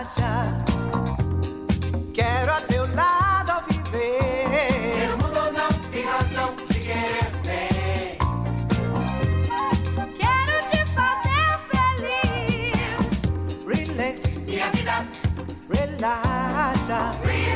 Quero a teu lado viver. O mundo não tem razão de querer bem. Quero te fazer feliz. Relax, Minha vida, relaxa. relax.